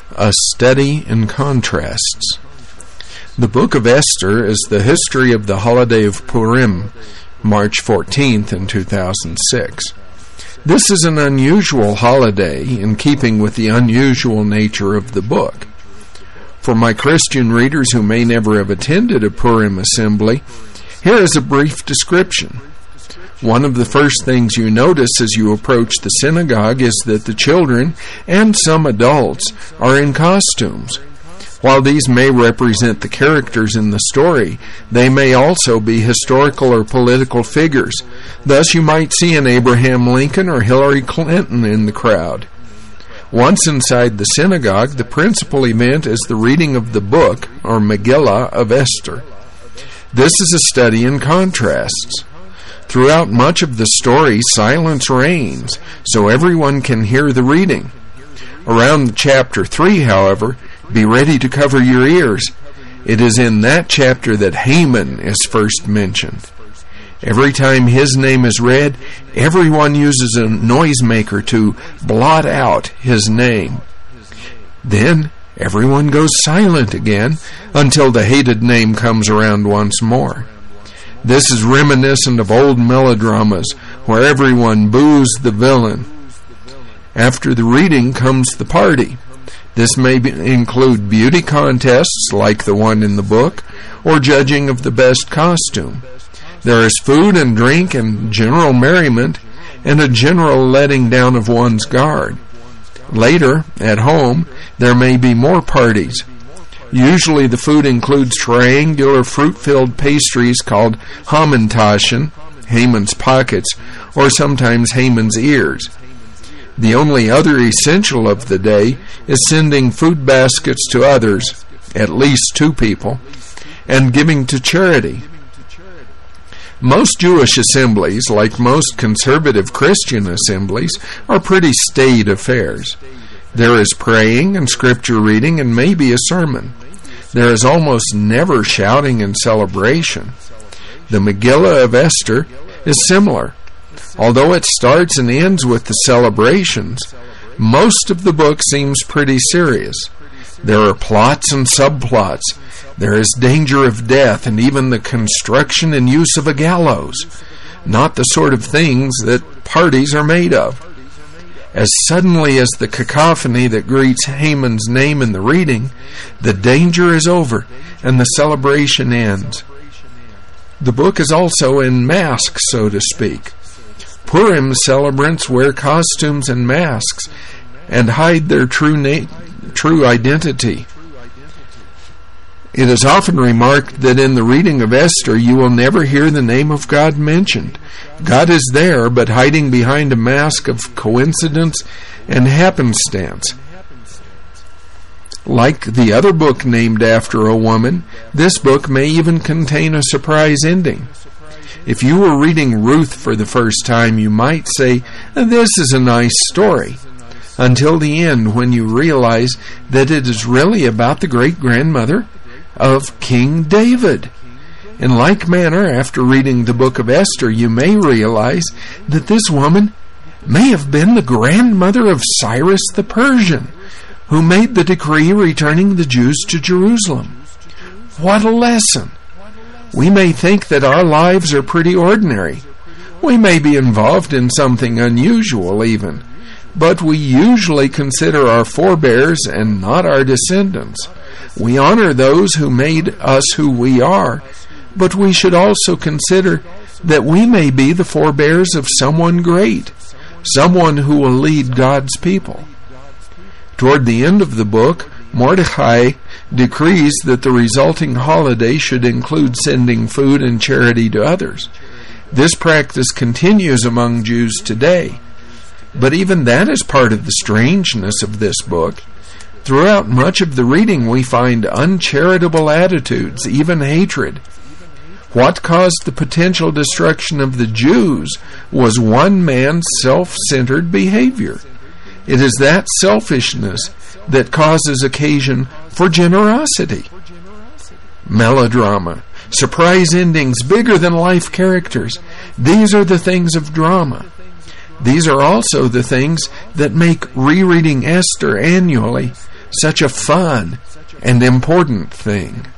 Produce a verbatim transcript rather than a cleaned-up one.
A Study in Contrasts. The Book of Esther is the history of the holiday of Purim, March fourteenth in two thousand six. This is an unusual holiday in keeping with the unusual nature of the book. For my Christian readers who may never have attended a Purim assembly, here is a brief description. One of the first things you notice as you approach the synagogue is that the children and some adults are in costumes. While these may represent the characters in the story, they may also be historical or political figures. Thus, you might see an Abraham Lincoln or Hillary Clinton in the crowd. Once inside the synagogue, the principal event is the reading of the book, or Megillah, of Esther. This is a study in contrasts. Throughout much of the story, silence reigns, so everyone can hear the reading. Around chapter three, however, be ready to cover your ears. It is in that chapter that Haman is first mentioned. Every time his name is read, everyone uses a noisemaker to blot out his name. Then everyone goes silent again until the hated name comes around once more. This is reminiscent of old melodramas where everyone boos the villain. After the reading comes the party. This may be, include beauty contests like the one in the book, or judging of the best costume. There is food and drink and general merriment, and a general letting down of one's guard. Later, at home, there may be more parties. Usually the food includes triangular fruit-filled pastries called Hamantaschen, Haman's pockets, or sometimes Haman's ears. The only other essential of the day is sending food baskets to others, at least two people, and giving to charity. Most Jewish assemblies, like most conservative Christian assemblies, are pretty staid affairs. There is praying and scripture reading and maybe a sermon. There is almost never shouting and celebration. The Megillah of Esther is similar. Although it starts and ends with the celebrations, most of the book seems pretty serious. There are plots and subplots. There is danger of death and even the construction and use of a gallows, not the sort of things that parties are made of. As suddenly as the cacophony that greets Haman's name in the reading, the danger is over and the celebration ends. The book is also in masks, so to speak. Purim celebrants wear costumes and masks and hide their true na- true identity. It is often remarked that in the reading of Esther you will never hear the name of God mentioned. God is there, but hiding behind a mask of coincidence and happenstance. Like the other book named after a woman, this book may even contain a surprise ending. If you were reading Ruth for the first time, you might say, "This is a nice story," until the end when you realize that it is really about the great-grandmother of King David. In like manner, after reading the book of Esther, you may realize that this woman may have been the grandmother of Cyrus the Persian, who made the decree returning the Jews to Jerusalem. What a lesson! We may think that our lives are pretty ordinary. We may be involved in something unusual even, but we usually consider our forebears and not our descendants. We honor those who made us who we are, but we should also consider that we may be the forebears of someone great, someone who will lead God's people. Toward the end of the book, Mordecai decrees that the resulting holiday should include sending food and charity to others. This practice continues among Jews today, but even that is part of the strangeness of this book. Throughout much of the reading we find uncharitable attitudes, even hatred. What caused the potential destruction of the Jews was one man's self-centered behavior. It is that selfishness that causes occasion for generosity. Melodrama, surprise endings, bigger-than-life characters. These are the things of drama. These are also the things that make rereading Esther annually such a fun and important thing.